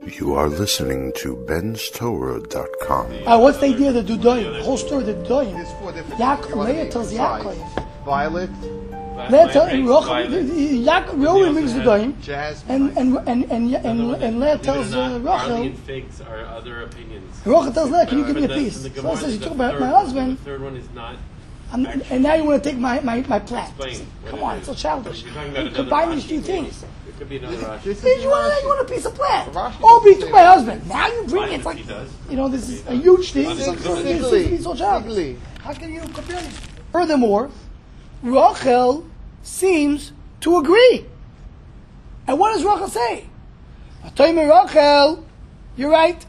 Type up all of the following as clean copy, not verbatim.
You are listening to benstorah.com. What's the idea of the Dudoim? The whole story of the Dudoim. There's four different Leah tells Yaakov. Violet. Leah tells Yaakov brings the Dudoim. Jasmine. And Leah tells Rachel. Barley and figs are other opinions. Rachel tells Leah, can you give me a piece? So I says, you talk about my husband. The third one is not. And now you want to take my plant. Explain. Come on, it's so childish. You're talking about You another combine these Rashi two maybe. things. It could be another Rashi. You want a piece of plant. Rashi Oh, but you took doesn't my say husband. Now you bring it. It's like, He does. this is a huge thing. It's Sickly. so childish. How can you compare this? Furthermore, Rachel seems to agree. And what does Rachel say? Rachel, you're right.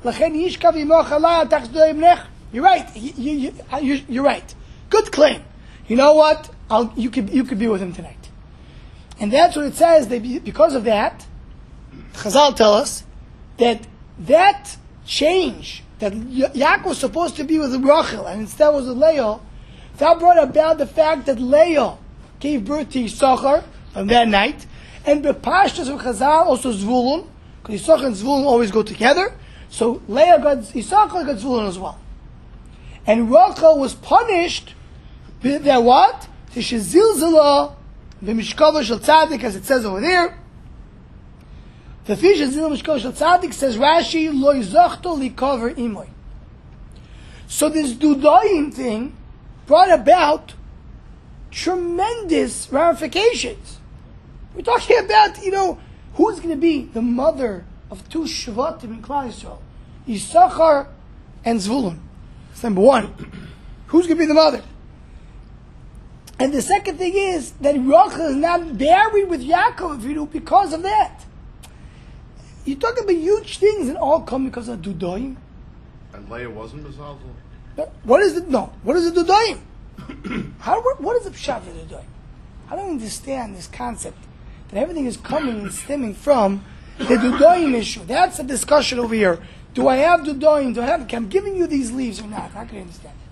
You're right. You're right. Good claim. You know what? You could be with him tonight. And that's what it says. Because of that, Chazal tell us that change, that Yaakov was supposed to be with Rachel and instead was with Leah, that brought about the fact that Leah gave birth to Yisachar on that night, and the Pashtas of Chazal also Zvulun, because Yisachar and Zvulun always go together. So Leah got Yisachar, got Zvulun as well. And Rachel was punished that what? Tishazilzala b'mishkava shel tzaddik, as it says over there. The fish zilzala b'mishkava shel tzaddik says Rashi lo yizachto likover imoy. So this Dudoim thing brought about tremendous ramifications. We're talking about, who's going to be the mother of two Shvatim in Klal Yisrael, Yisachar and Zvulun. That's number one. Who's going to be the mother? And the second thing is that Rachel is not buried with Yaakov because of that. You're talking about huge things and all come because of Dudoim. And Leah wasn't Bezalzel? What is the Dudoim? What is the pshat of the Dudoim? I don't understand this concept that everything is coming and stemming from the Dudoim issue. That's the discussion over here. Do I have Dudoim? I'm giving you these leaves or not? How can I understand it?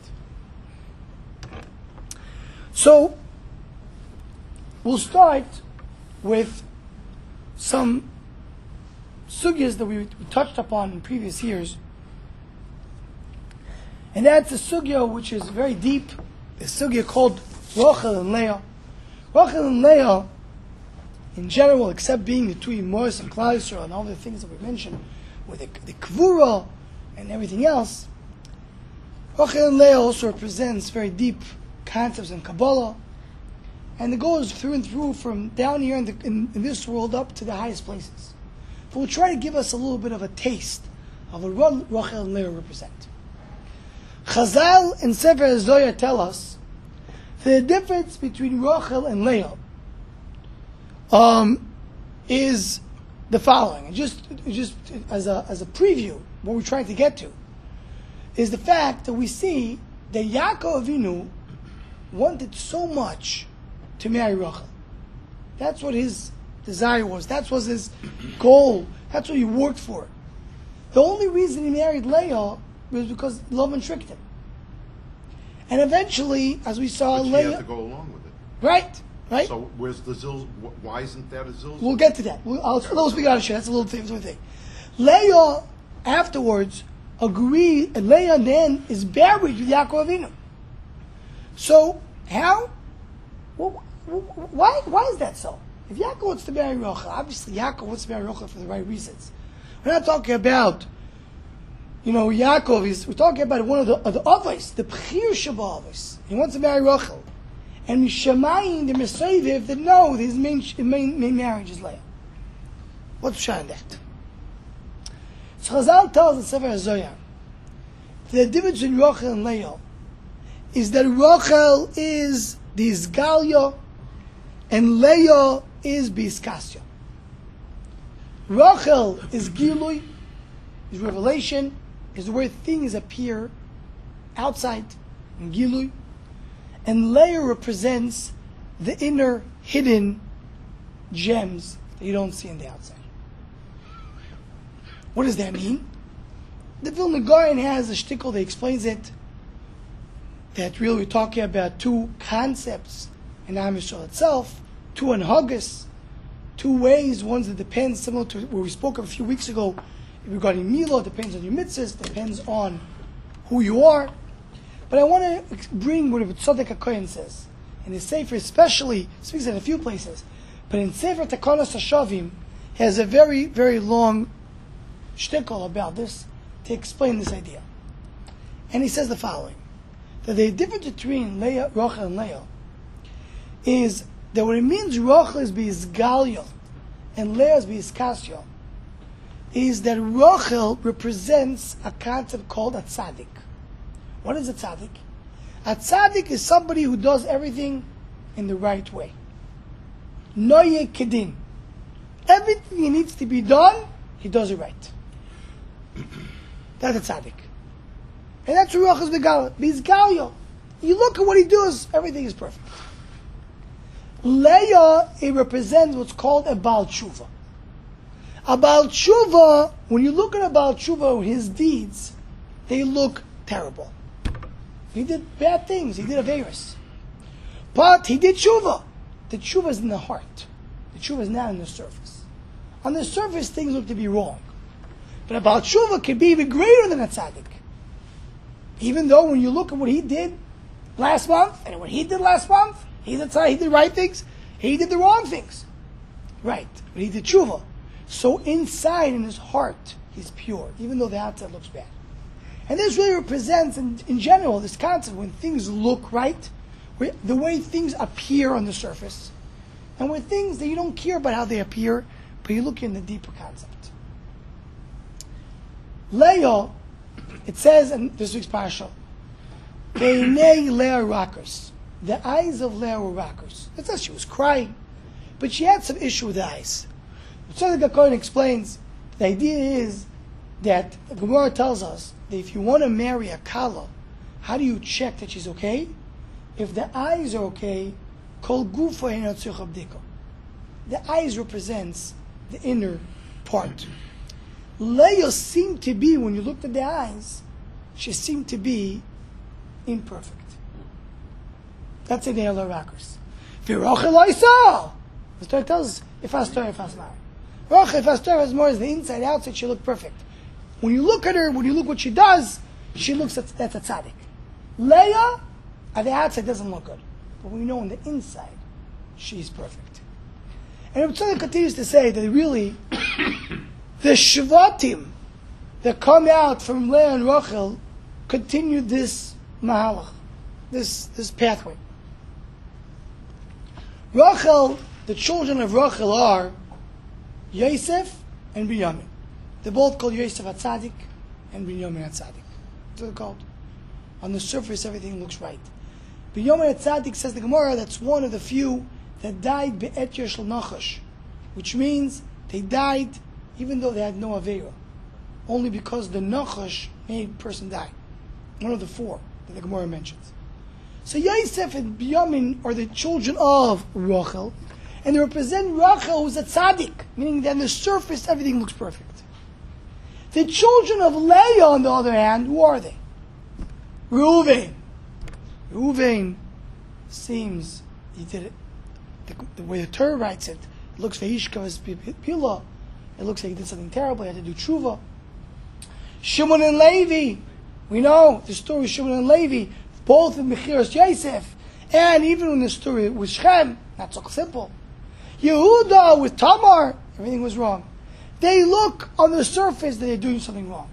So, we'll start with some sugyas that we touched upon in previous years. And that's a sugya which is very deep, a sugya called Rachel and Leah. Rachel and Leah, in general, except being the two Imors and Klal Yisrael and all the things that we mentioned, with the Kvura and everything else, Rachel and Leah also represents very deep concepts in Kabbalah, and it goes through and through from down here in this world up to the highest places. But we'll try to give us a little bit of a taste of what Rachel and Leah represent. Chazal and Sefer Zohar tell us that the difference between Rachel and Leah is the following. And just as a preview, what we're trying to get to is the fact that we see that Yaakov Avinu wanted so much to marry Rachel. That's what his desire was. That was his goal. That's what he worked for. The only reason he married Leah was because Lavan tricked him. And eventually, as we saw, But Leah... she had to go along with it. Right. So where's the zilz? Why isn't that a zilz? We'll get to that. I'll speak out of shit. That's a little thing. Leah, afterwards, agreed, and Leah then is buried with Yaakov Avinu. So, how? Why is that so? If Yaakov wants to marry Rachel, obviously Yaakov wants to marry Rachel for the right reasons. We're not talking about, Yaakov we're talking about one of the Avos, the Pchir Sheba Avos. He wants to marry Rachel. And Mishamayim, the Mesaviv, that no, his main marriage is Leah. What's pshat in that? So Chazal tells in Sefer Zohar the difference between Rachel and Leah is that Rachel is the Isgalia and Leah is Biskasya. Rachel is Gilui, is revelation, is where things appear outside in Gilui, and Leah represents the inner hidden gems that you don't see on the outside. What does that mean? The Vilna Gaon has a shtickle that explains it, that really we're talking about two concepts in Am Yisrael itself, two anhagas, two ways, ones that depend, similar to what we spoke of a few weeks ago regarding Milo, it depends on your mitzvahs, depends on who you are. But I want to bring what Tzaddik HaKohen says. In his Sefer especially, speaks in a few places, but in Sefer Takanos HaShavim, he has a very, very long shtickle about this to explain this idea. And he says the following, that the difference between Rachel and Leah is that what it means Rachel is b'izgalyo and Leah is b'izkasyo is that Rachel represents a concept called a tzaddik. What is a tzaddik? A tzaddik is somebody who does everything in the right way. Noye kedin. Everything he needs to be done, he does it right. That's a tzaddik. And that's Rachel's Bizgalyo. You look at what he does, everything is perfect. Leah, it represents what's called a Baal Tshuva. A Baal Tshuva, when you look at a Baal Tshuva, his deeds, they look terrible. He did bad things. He did Averis. But he did Tshuva. The Tshuva is in the heart. The Tshuva is not on the surface. On the surface, things look to be wrong. But a Baal Tshuva can be even greater than a tzaddik. Even though when you look at what he did last month, and what he did last month, he did right things, he did the wrong things. Right. But he did Tshuva. So inside, in his heart, he's pure, even though the outside looks bad. And this really represents, in general, this concept when things look right, the way things appear on the surface, and when things that you don't care about how they appear, but you look in the deeper concept. Leah, it says in this week's parasha, Beinei Leah rockers. The eyes of Leah were rockers. It says she was crying, but she had some issue with the eyes. Tzaddik HaKohen explains, the idea is that the Gemara tells us that if you want to marry a kala, how do you check that she's okay? If the eyes are okay, kol gufa eino tzricha bdika. The eyes represents the inner part. Leah seemed to be, when you looked at the eyes, she seemed to be imperfect. That's in the Leah rockers. V'Rachel loisa. The story tells us, if Astor, if Asmar. Rachel, if Astor has more as the inside, outside, she looked perfect. When you look at her, when you look what she does, she looks, that's a tzaddik. Leah, at the outside, doesn't look good. But we know on the inside, she's perfect. And Tzaddik continues to say that really, the Shvatim that come out from Leah and Rachel continue this mahalach, this pathway. Rachel, the children of Rachel are Yosef and Binyamin. They're both called Yosef HaTzadik and Binyamin HaTzadik. That's what they're called. On the surface, everything looks right. Binyamin HaTzadik, says the Gemara, that's one of the few that died be'et Yeshel Nachash, which means they died even though they had no Aveira, only because the Nachash made a person die. One of the four that the Gemara mentions. So Yosef and Binyamin are the children of Rachel, and they represent Rachel, who's a tzaddik, meaning that on the surface everything looks perfect. The children of Leah, on the other hand, who are they? Reuven. Reuven seems, he did it, the way the Torah writes it, it looks Vayishkavas Pila, it looks like he did something terrible, he had to do tshuva. Shimon and Levi, we know the story of Shimon and Levi, both in Mechiras Yosef, and even in the story with Shem, not so simple. Yehuda with Tamar, everything was wrong. They look on the surface that they're doing something wrong.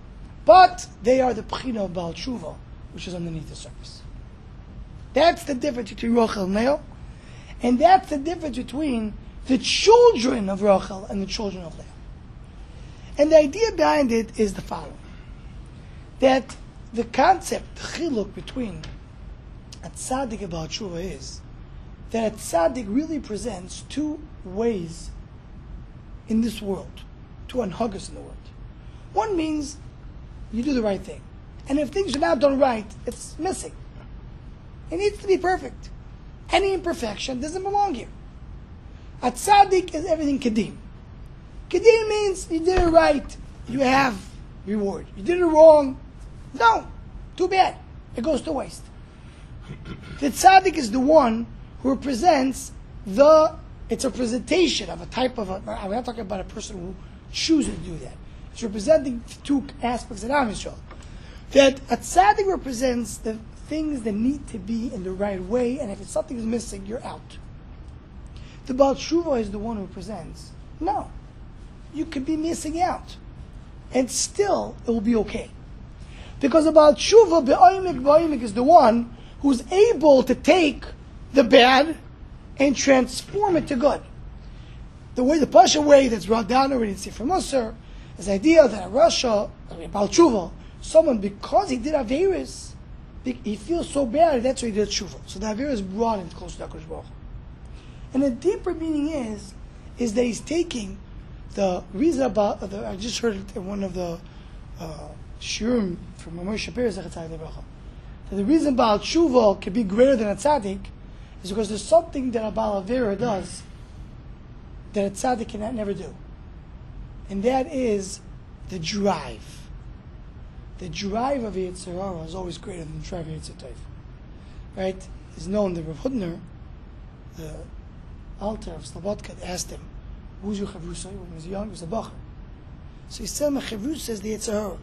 But they are the Pchina of Baal Tshuva, which is underneath the surface. That's the difference between Rachel and Leah. And that's the difference between the children of Rachel and the children of Leah. And the idea behind it is the following. That the concept, the chiluk between a tzaddik and Baal Tshuva is that a tzaddik really presents two ways in this world, two anhagas in the world. One means you do the right thing. And if things are not done right, it's missing. It needs to be perfect. Any imperfection doesn't belong here. A tzaddik is everything kedim. Kedim means you did it right, you have reward. You did it wrong, no, too bad. It goes to waste. The tzaddik is the one who represents it's a presentation of a type of we're not talking about a person who chooses to do that. It's representing two aspects of Am Yisrael. That a tzaddik represents the things that need to be in the right way, and if it's something is missing, you're out. The Baal Tshuva is the one who presents. No, you could be missing out, and still it will be okay, because the Baal Tshuva be'oimik is the one who's able to take the bad and transform it to good. The way the Pasha way that's brought down already in Sefer Musar is the idea that a Rasha, Baal Tshuva, someone because he did Averis, he feels so bad, that's why he did Tshuva. So the Averis brought him close to HaKadosh Baruch Hu. And the deeper meaning is that he's taking the reason about, I just heard it in one of the shiurim from Moshe Shapiro, that the reason Baal Tshuva can be greater than a tzaddik is because there's something that a Baal Avera does that a tzaddik cannot never do. And that is the drive. The drive of Yetzer Hara is always greater than the drive of Yetzer Tov. Right? It's known that Rav Hutner, the Alter of Slobodka, asked him, who's your chavrusa? When he was young, he was a bacher. So he said, my chavrusa is the Yetzer Hara.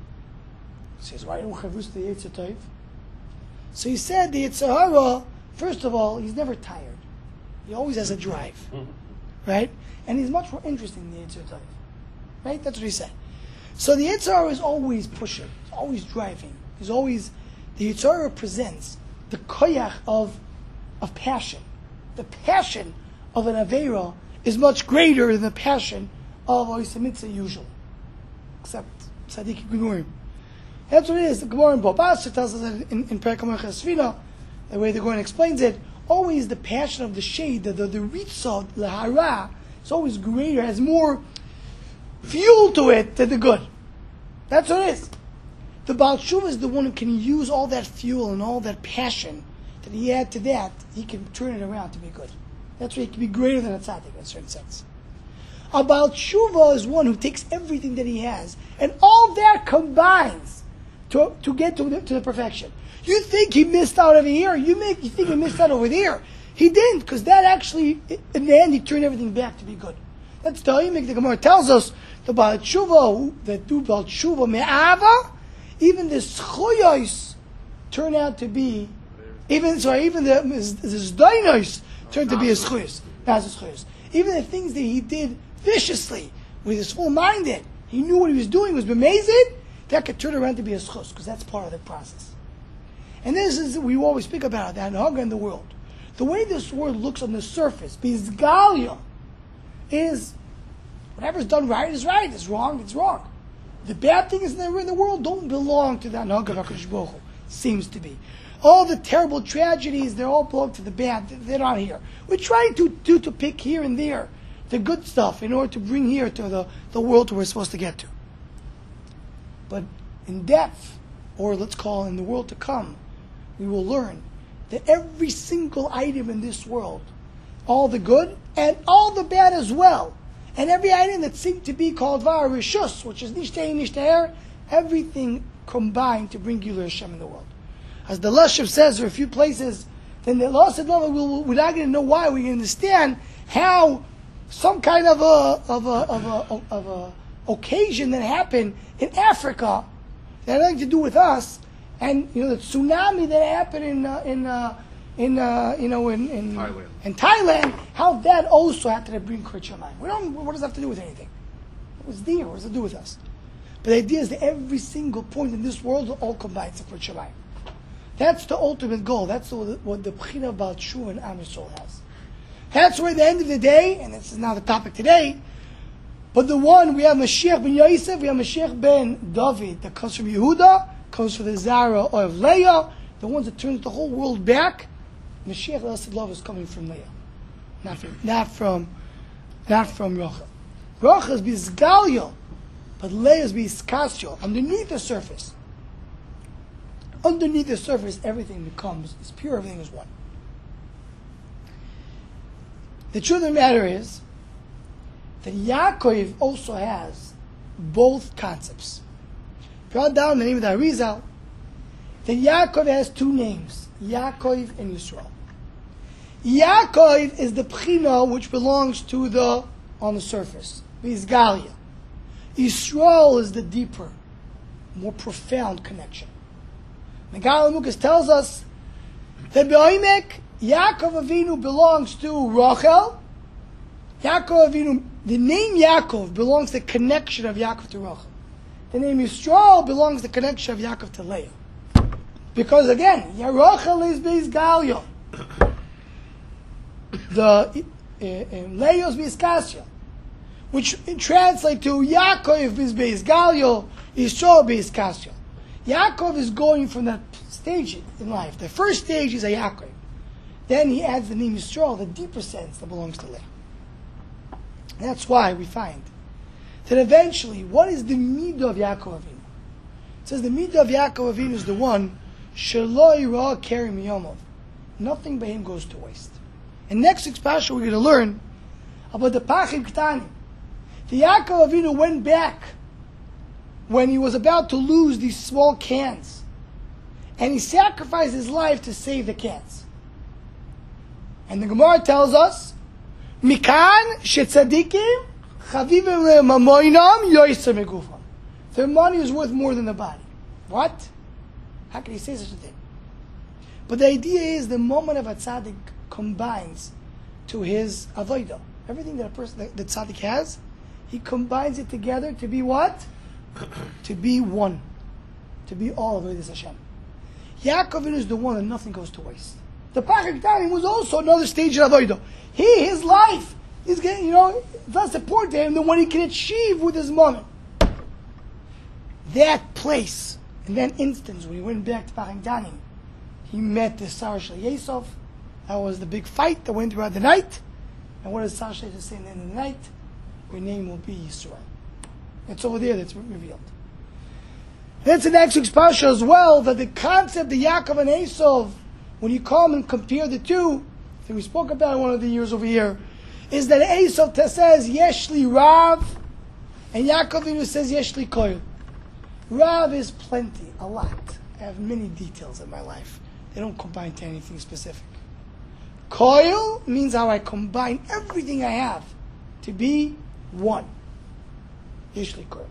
He says, why don't chavrusa the Yetzer Tov? So he said, the Yetzer Hara, first of all, he's never tired. He always has a drive. Right? And he's much more interesting than the Yetzer Tov. Right? That's what he said. So the Yetzer Hara is always pushing, he's always driving, he's always, the Yetzer Hara presents the koyach of passion. The passion of an Aveira is much greater than the passion of Oisei Mitzvah usually. Except Tzaddik Gnurim. That's what it is. The Gemara in Bobas tells us that in Perek HaMelech Esfina, the way the Gemara explains it, always the passion of the shade, the ritzah, the hara, is always greater, has more fuel to it than the good. That's what it is. The Baal Tshuva is the one who can use all that fuel and all that passion that he had to that, he can turn it around to be good. That's why he can be greater than a tzaddik in a certain sense. A Baal Tshuva is one who takes everything that he has, and all that combines to get to the perfection. You think he missed out over here, you think he missed out over there. He didn't, because that actually, in the end, he turned everything back to be good. That's the Ha'imik. The Gemara tells us the Baal Tshuva, that do Baal Tshuva me'ava, even the schuyos turn out to be, even the zdainos turned to be his schuyos, not his schuyos. Even the things that he did viciously, with his full mind in, he knew what he was doing was amazing, that could turn around to be a schus, because that's part of the process. And this is, we always speak about that in in the world. The way this world looks on the surface, bizgalia, is whatever's done right is right, it's wrong, it's wrong. The bad things that are in the world don't belong to that Hag of HaKadosh Baruch Hu, seems to be. All the terrible tragedies, they all belong to the bad, they're not here. We're trying to pick here and there the good stuff in order to bring here to the world we're supposed to get to. But in depth, or let's call in the world to come, we will learn that every single item in this world, all the good and all the bad as well, and every item that seemed to be called var rishus, which is nishtei nishtei, everything combined to bring Gilui Hashem in the world. As the Lashiv says, there are a few places, then the Law said, we're not going to know why. We understand how some kind of a occasion that happened in Africa that had nothing to do with us, and the tsunami that happened in Thailand, how that also had to bring Kriyat Shamayim. What does that have to do with anything? It was there. What does it do with us? But the idea is that every single point in this world all combines to Kriyat Shamayim. That's the ultimate goal. That's what the Bechina of Baal Tshuva and Am Yisrael has. That's where at the end of the day, and this is not the topic today, but the one, we have Mashiach ben Yosef, we have Mashiach ben David, that comes from Yehuda, comes from the Zara of Leah, the ones that turns the whole world back. Mashiach Love is coming from Leah, not from Rachel. Rachel is Bizgalio, but Leah is Bizkasio, underneath the surface. Underneath the surface, everything is pure, everything is one. The truth of the matter is that Yaakov also has both concepts. Brought down the name of the Arizal, that Yaakov has two names, Yaakov and Yisrael. Yaakov is the Bechina which belongs to on the surface, Vizgalia. Yisrael is the deeper, more profound connection. Megal Lukas tells us that Be'omek, Yaakov Avinu belongs to Rachel. Yaakov Avinu, the name Yaakov belongs to the connection of Yaakov to Rachel. The name Yisrael belongs to the connection of Yaakov to Leah. Because again, Rachel is Beis Galia. The Leah is Beis Kasya, which translates to Yaakov is Beis Galia, Yisrael Beis Kasya. Yaakov is going from that stage in life. The first stage is a Yaakov. Then he adds the name Yisrael, the deeper sense that belongs to Leah. That's why we find that eventually, what is the midah of Yaakov Avinu? It says the midah of Yaakov Avinu is the one Shaloi Ra Keri Miyomov. Nothing by him goes to waste. And next week's parsha we're going to learn about the Pachim Ktanim. The Yaakov Avinu went back when he was about to lose these small cans, and he sacrificed his life to save the cans. And the Gemara tells us, Mikan shetzadikim chavivim le'mamoinam yoyser megufam. Their money is worth more than the body. What? How can he say such a thing? But the idea is the moment of a tzaddik combines to his avodah. Everything that a person, that tzaddik has, he combines it together to be what? To be one. To be all of Avodas Hashem. Yaakov is the one that nothing goes to waste. The Pachim Ktanim was also another stage of avodah. His life is getting, less important to him than what he can achieve with his moment. That place, in that instance, when he went back to Pachim Ktanim, he met the Sarah Shel Yosef. That was the big fight that went throughout the night. And what does Sarah Shel Yosef say in the end of the night? Your name will be Yisrael. It's over there that's revealed. That's the next week's parsha as well, that the concept of Yaakov and Esav, when you come and compare the two, I think we spoke about it one of the years over here, is that Esav says, Yeshli Rav, and Yaakov says, Yeshli Koil. Rav is plenty, a lot. I have many details in my life. They don't combine to anything specific. Koil means how I combine everything I have to be one. Yeshli Koil.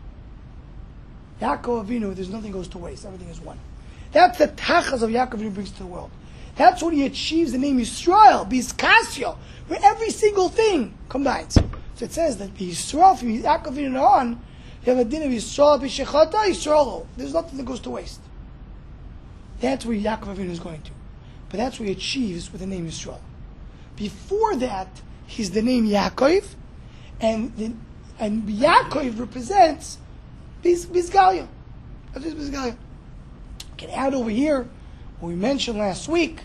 Yaakov Avinu, there's nothing goes to waste. Everything is one. That's the tachas of Yaakov Avinu brings to the world. That's when he achieves the name Yisrael, Bizkasio, where every single thing combines. So it says that Yisrael, from Yaakov Avinu on, you have a din of Yisrael, B'shechata, Yisrael. There's nothing that goes to waste. That's where Yaakov Avinu is going to. But that's what he achieves with the name Yisrael. Before that, he's the name Yaakov, and Yaakov represents Bizgalia. That's just Bizgalia. Can add over here what we mentioned last week,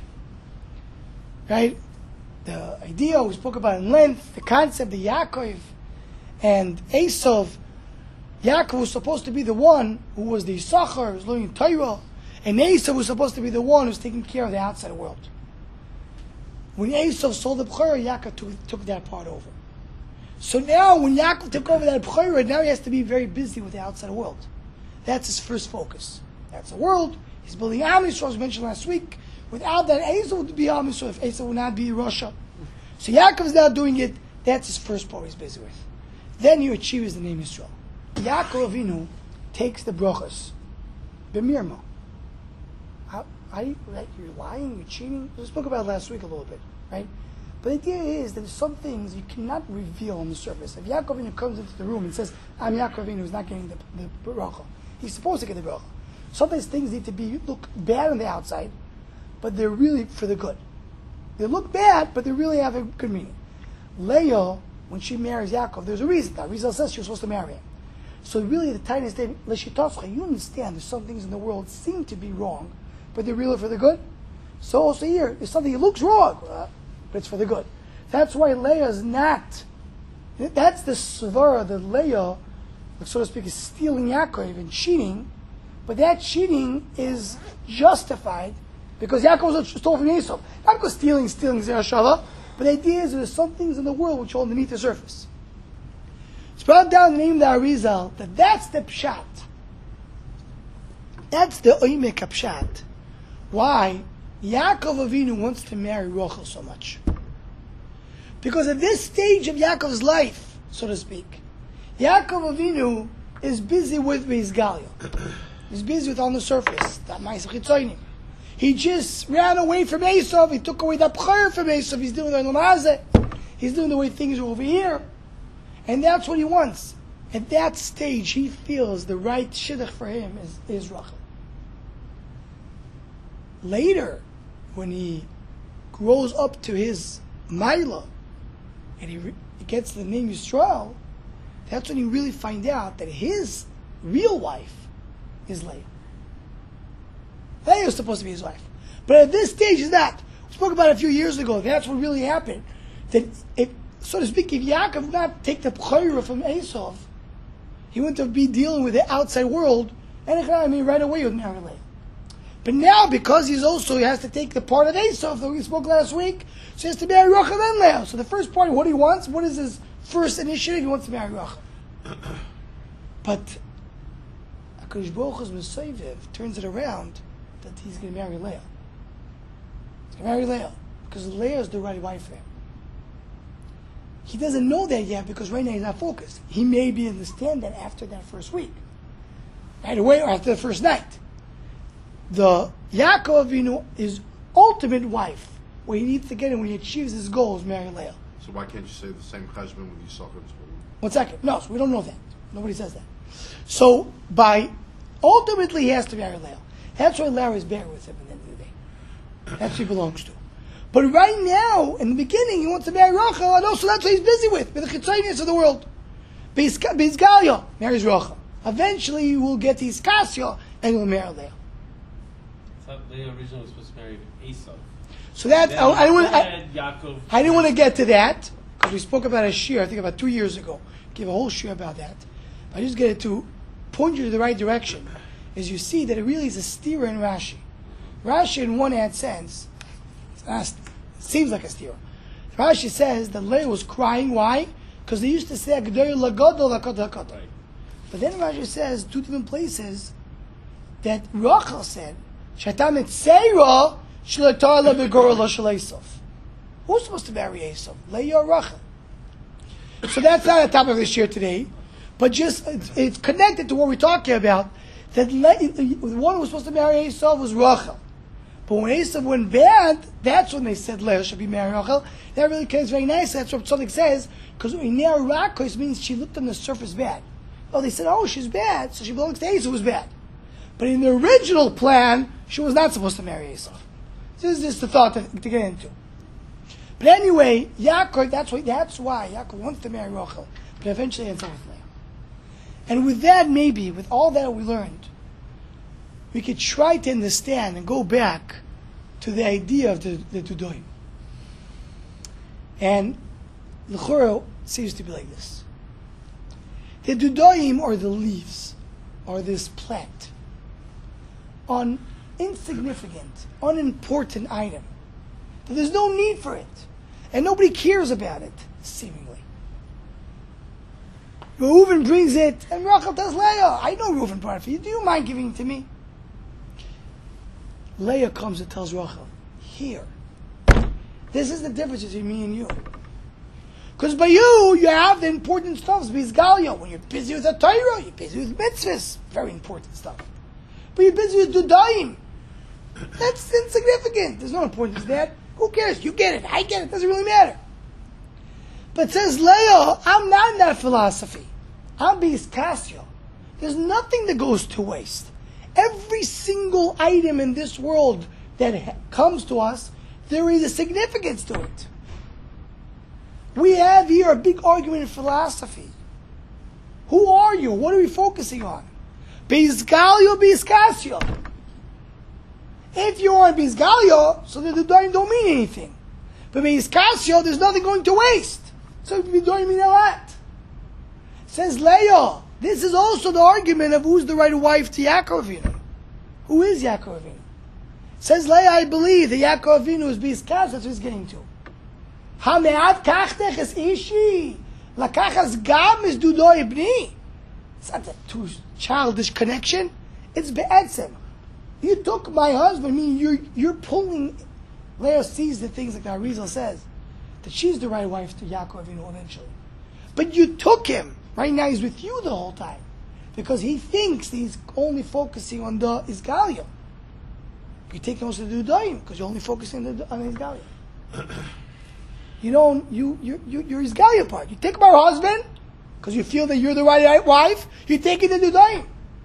right? The idea we spoke about in length, the concept of Yaakov and Esav. Yaakov was supposed to be the one who was the Yisachar, who was learning Torah, and Esav was supposed to be the one who was taking care of the outside world. When Esav sold the Bechorah, Yaakov took that part over. So now, when Yaakov took over that Bechorah, now he has to be very busy with the outside world. That's his first focus. That's the world. He's building Am Yisrael, as we mentioned last week. Without that, Esav would be Am Yisrael. If Esav would not be Russia. So Yaakov is now doing it. That's his first part he's busy with. Then he achieves the name Yisrael. Yaakov Avinu takes the brachas. B'mirma. You're lying, you're cheating. We spoke about it last week a little bit, right? But the idea is that there's some things you cannot reveal on the surface. If Yaakov Avinu comes into the room and says, I'm Yaakov Avinu, who's not getting the bracha, he's supposed to get the bracha. Sometimes things need to look bad on the outside, but they're really for the good. They look bad, but they really have a good meaning. Leah, when she marries Yaakov, there's a reason. That Rizal says she was supposed to marry him. So really, the tiniest thing, you understand there's some things in the world seem to be wrong, but they're really for the good. So also here, there's something that looks wrong, but it's for the good. That's why Leah is not. That's the svara that Leah, so to speak, is stealing Yaakov and cheating. But that cheating is justified because Yaakov was stole from Esau. Not because stealing is Zerah. But the idea is there's some things in the world which are underneath the surface. It's brought down the name of the Arizal that that's the pshat. That's the oimek pshat. Why Yaakov Avinu wants to marry Rachel so much. Because at this stage of Yaakov's life, so to speak, Yaakov Avinu is busy with Beizgalia. He's busy with on the surface. That Ma'aseh Chitzonim. He just ran away from Esav. He took away the B'chor from Esav. He's doing the Lamazeh. He's doing the way things are over here. And that's what he wants. At that stage, he feels the right shidduch for him is Rachel. Later, when he grows up to his Maila, and he gets the name Yisrael, that's when you really find out that his real wife is Leah. Leah is supposed to be his wife. But at this stage, is not. We spoke about it a few years ago. That's what really happened. That, if, so to speak, if Yaakov did not take the B'chorah from Esav, he wouldn't be dealing with the outside world, and right away he would marry Leah. But now, because he has to take the part of Esav that we spoke last week, so he has to marry Rachel and Leah. So the first part, what he wants, what is his first initiative? He wants to marry Rachel. But HaKadosh Baruch Hu's Mesoivev turns it around that he's going to marry Leah. He's going to marry Leah because Leah is the right wife for him. He doesn't know that yet because right now he's not focused. He may be understand that after that first week, right away, or after the first night. The Yaakov Avinu, his ultimate wife, where he needs to get in when he achieves his goals, marry Leah. So why can't you say the same cheshbon with Yisachar? 1 second. No, so we don't know that. Nobody says that. So ultimately he has to marry Leah. That's why Leah is bare with him at the end of the day. That's who he belongs to. But right now, in the beginning, he wants to marry Rachel, and also that's what he's busy with the chitzonius of the world. Beizgalia marries Rachel. Eventually, he will get to Iskasya, and he will marry Leah. I thought Leah originally was supposed to marry Esau. So that I didn't want to get to that because we spoke about a shir, I think about 2 years ago. Gave a whole shir about that. But I just get it to point you to the right direction. Is you see that it really is a stira in Rashi. Rashi, in one hand, sense, it seems like a stira. Rashi says that Leah was crying. Why? Because they used to say Agdoy lagadol lakad hakad. But then Rashi says 2 different places that Rachel said Shatam etzeira shletar lebegor lo shel Esav. Who's supposed to marry Esav? Leah or Rachel? So that's not the topic of this year today, but just it's connected to what we're talking about. That the one who was supposed to marry Esav was Rachel. But when Esav went bad, that's when they said Leah should be married Rachel. That really connects very nice. That's what something says, because Inea Rakos means she looked on the surface bad. Oh, they said, oh, she's bad, so she belongs to Esav, who was bad. But in the original plan, she was not supposed to marry Esav. This is just the thought to get into. But anyway, Yaakov, that's why Yaakov wants to marry Rachel, but eventually ends up with Leah. And with that, maybe, with all that we learned, we could try to understand and go back to the idea of the Dudoim. And L'chora seems to be like this. The Dudoim are the leaves, or this plant, on insignificant, unimportant item. But there's no need for it. And nobody cares about it, seemingly. Reuven brings it, and Rachel tells Leah, I know Reuven brought it for you. Do you mind giving it to me? Leah comes and tells Rachel, here. This is the difference between me and you. Because by you have the important stuff. Beizgalia. When you're busy with the Torah, you're busy with mitzvahs. Very important stuff. But you're busy with Dudaim. That's insignificant. There's no importance to that. Who cares? You get it. I get it. Doesn't really matter. But says Leah, I'm not in that philosophy. I'm Beizkasya. There's nothing that goes to waste. Every single item in this world that comes to us, there is a significance to it. We have here a big argument in philosophy. Who are you? What are we focusing on? Beizgalia or Beizkasya? If you are Beizgalia, so the Dudaim don't mean anything. But Beizkasya, there's nothing going to waste. So the Dudaim mean a lot. Says Leah, this is also the argument of who's the right wife to Yaakov Avinu. Who is Yaakov Avinu? Says Leah, I believe that Yaakov Avinu is Beizkasya, that's what he's getting to. Hameat kachtech es ishi, lakachas gam es dudo ibni. It's not a too childish connection. It's be'etzem. You took my husband, meaning you're pulling. Leah sees the things like the Arizal says, that she's the right wife to Yaakov Avinu eventually. But you took him. Right now he's with you the whole time. because he thinks that he's only focusing on the Isgalia. You take him also to the Dudaim because you're only focusing on the Isgalia. You're Isgalia part. You take about her husband because you feel that you're the right wife. You take it to the Dudaim.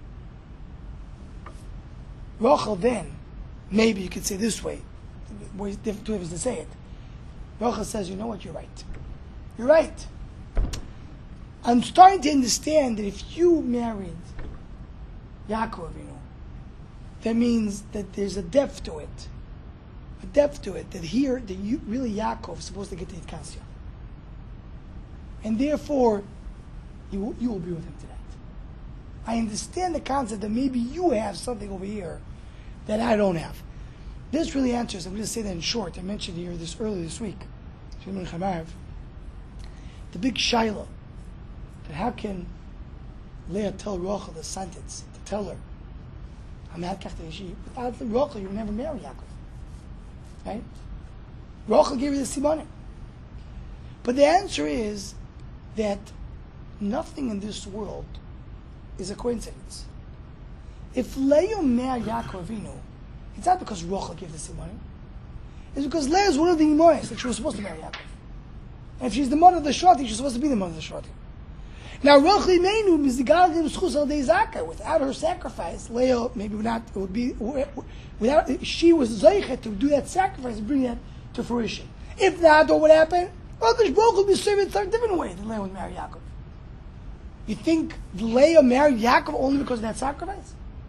Rachel then, maybe you could say this way. There's different ways to say it. Rachel says, you know what, you're right. You're right. I'm starting to understand that if you married Yaakov Avinu, that means that there's a depth to it. A depth to it, that here, that you, really Yaakov is supposed to get the Itkasya. And therefore, you will be with him tonight. I understand the concept that maybe you have something over here that I don't have. This really answers, I'm going to say that in short. I mentioned here this earlier this week. The big Shiloh. That how can Leah tell Rachel the sentence, to tell her, without Rachel you would never marry Yaakov. Right? Rachel gave you the Simonim. But the answer is that nothing in this world is a coincidence. If Leah married Yaakov Avinu, it's not because Rachel gave the Simonim. It's because Leah is one of the Imoyas that she was supposed to marry Yaakov. And if she's the mother of the Shvatim, she's supposed to be the mother of the Shvatim. Now, Rachel Imeinu is the God of the without her sacrifice, Leah maybe not. It would be without. She was zeichet to do that sacrifice and bring that to fruition. If not, what would happen? Well, the Baruch would be served in a different way than Leah would marry Yaakov. You think Leah married Yaakov only because of that sacrifice?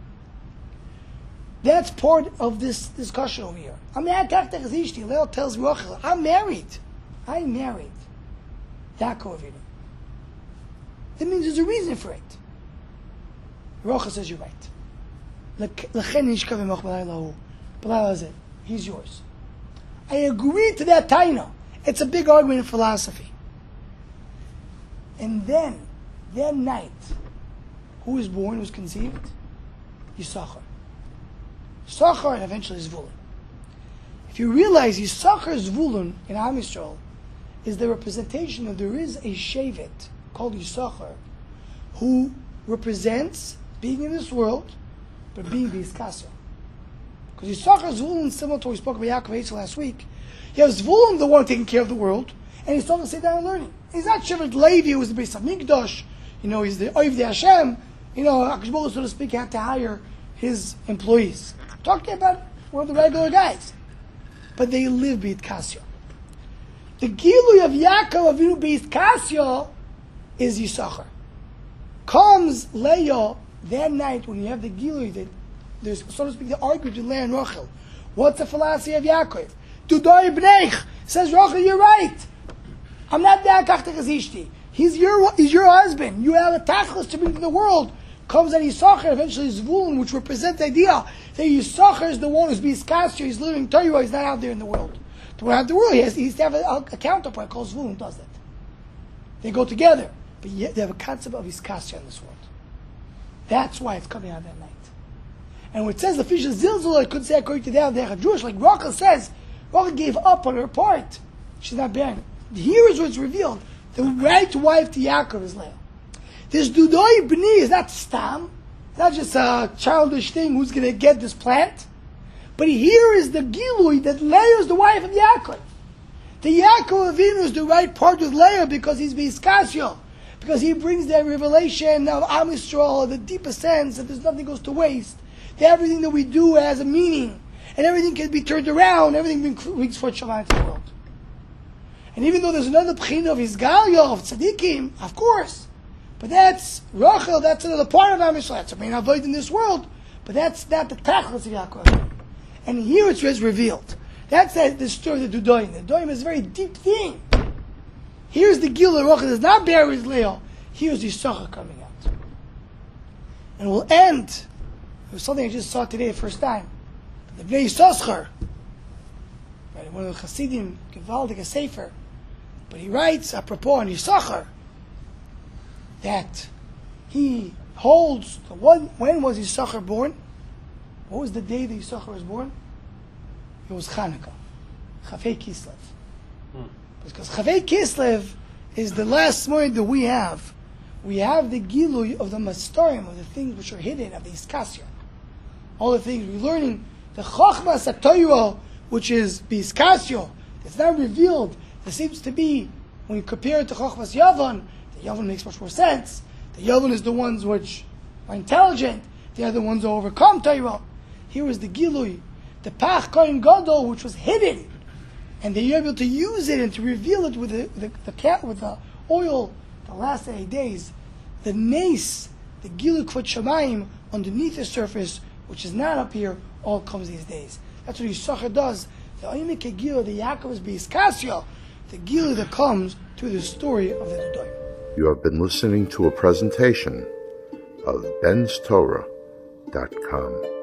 That's part of this discussion over here. Leah tells Rachel, I'm married. I married Yaakov Avinu. That means there's a reason for it. Rachel says you're right. He's yours. I agree to that taina. It's a big argument in philosophy. And then, that night, who was born, was conceived? Yisachar. Yisachar and eventually Zvulun. If you realize Yisachar Zvulun in Am Yisrael is the representation of there is a Shevet called Yisachar, who represents being in this world, but being the Iskasya. Because Yisachar Zvulun is similar to what we spoke about Yaakov Eitzel last week. You have Zvulun, the one taking care of the world, and he's talking to sit down and learning. He's not Shevet Levi, who is the base of Mikdash. He's the Oiv de Hashem. HaKadosh Baruch Hu, so to speak, had to hire his employees. Talking about one of the regular guys. But they live Beit Kasya. The Gilui of Yaakov Avinu Beit Kasya is Yisachar. Comes Leah that night when you have the Gilui that there's, so to speak, the argument between Leah and Rachel. What's the philosophy of Yaakov? Dudoi b'neich. Says Rachel, you're right. I'm not that kachtech as ishti. He's your husband. You have a tachlis to bring to the world. Comes out Yisachar, eventually Zvulun, which represents the idea that Yisachar is the one who's B'Iskasya, he's living in Torah, he's not out there in the world. To out the world, he has to have a counterpart called Zvulun who does that. They go together, but yet they have a concept of Iskasya in this world. That's why it's coming out that night. And when it says the fish is Zilzul, I could say according to that, they're Jewish, like Rachel says, Rachel gave up on her part. She's not bearing it. Here is what's revealed. The right wife to Yaakov is Leah. This Dudoi B'ni is not Stam. It's not just a childish thing who's going to get this plant. But here is the Gilui that Leah is the wife of Yaakov. The Yaakov Avinu is the right part with Leah because he's B'Iskasya. Because he brings that revelation of Am Yisrael, the deepest sense that there's nothing goes to waste. That everything that we do has a meaning. And everything can be turned around. Everything brings forth Shalom to the world. And even though there's another P'china of Isgalia, of Tzadikim, of course. But that's Rachel, that's another part of Am Yisrael. That's a main avoid in this world. But that's not the tachlis of Yaakov. And here it's revealed. That's the story of the Dudoim. The Dudoim is a very deep thing. Here's the Gil of Rachel does not bear his Leah. Here's the Yisachar coming out. And we'll end. It was something I just saw today the first time. The Bnei Yisachar. Right, one of the Hasidim, Gevaldik, a Sefer. But he writes, apropos on Yisachar, that he holds, when was Yisachar born? What was the day that Yisachar was born? It was Chanukah, Chavei Kislev. Because Chavei Kislev is the last morning that we have we have the Gilui of the Mastorim, of the things which are hidden, of the Iskasya. All the things we're learning, the Chochmas HaTorah, which is Biskasyo, it's not revealed. There seems to be, when you compare it to Chochmas Yavon, the Yavon makes much more sense. The Yavon is the ones which are intelligent. They are the ones who overcome Torah. Here is the Gilui, the Pach Kohen Gadol, which was hidden, and they were able to use it and to reveal it with the oil. The last 8 days, the Nes, the Gilui Kvod Shamayim underneath the surface, which is not up here, all comes these days. That's what Yisachar does. The Oimek Gilui, the Yaakov is B'iskasya, the Gilui that comes through the story of the Nedoim. You have been listening to a presentation of benstorah.com.